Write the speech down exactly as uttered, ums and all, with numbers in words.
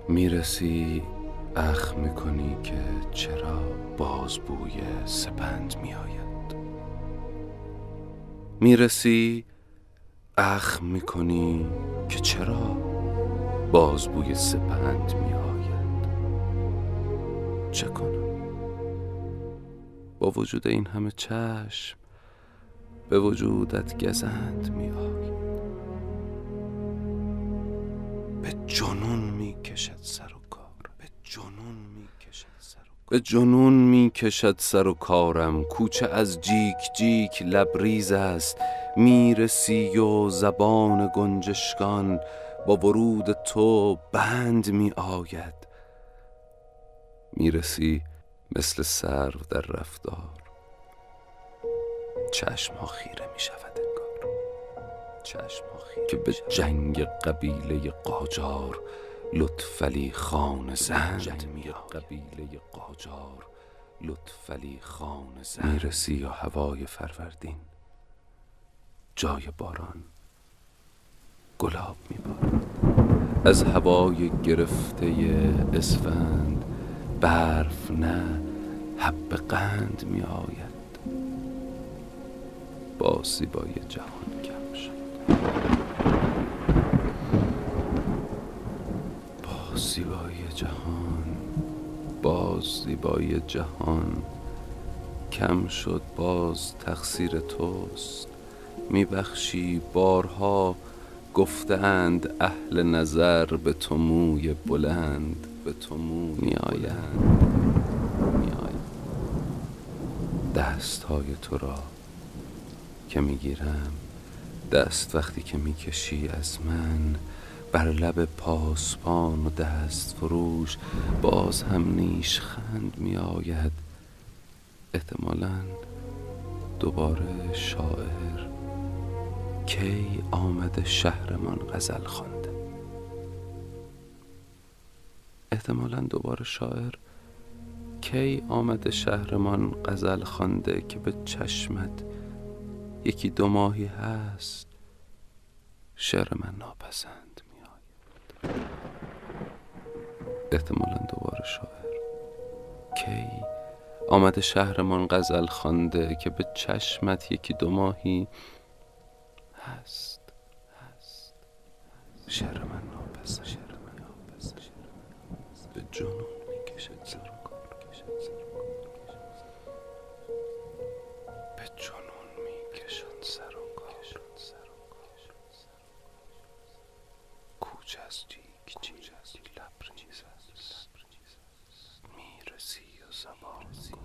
میرسی اخ میکنی که چرا باز بوی سپند میآید. میرسی اخ میکنی که چرا باز بوی سپند میآید. چه کنم با وجود این همه چشم به وجودت گزند میآید. به جنون میکشد سر و کار، به جنون میکشد سر و به جنون میکشد سر و کارم. کوچه از جیک جیک لبریز است. میرسی و زبان گنجشکان با ورود تو بند میآید. میرسی مثل سرو در رفتار، چشم ها خیره میشود انگار، چشم ها خیره که به جنگ قبیله قاجار لطفعلی خان زند میآید. قبیله قاجار لطفعلی خان زند میرسی یا هوای فروردین، جای باران گلاب میبارد. از هوای گرفته اسفند برف نه حب قند میآید. با زیبای جهان کم شد، با زیبای جهان، باز زیبای جهان کم شد. باز تقصیر توست، میبخشی. بارها گفتند اهل نظر به تو موی بلند، به تو موی میآیند میآیند. دست های تو را که میگیرم، دست وقتی که میکشی از من بر لب پاسبان و دست فروش، باز هم نیشخند میآید. احتمالاً دوباره شاعر کی آمده شهرمان غزل خوانده. احتمالاً دوباره شاعر کی آمده شهرمان غزل خوانده که به چشمت یکی دو ماهی هست شعر من ناپسند میآید. احتمالاً دوباره شاعر کی آمده شهرمان غزل خوانده که به چشمت یکی دو ماهی هست هست شعر من ناپسند شعر من ناپسند به جنون میکشد سر و کار، به جنون میکشد سر و کار. کوچه از جیک جیک لبریز است. میرسی و زبان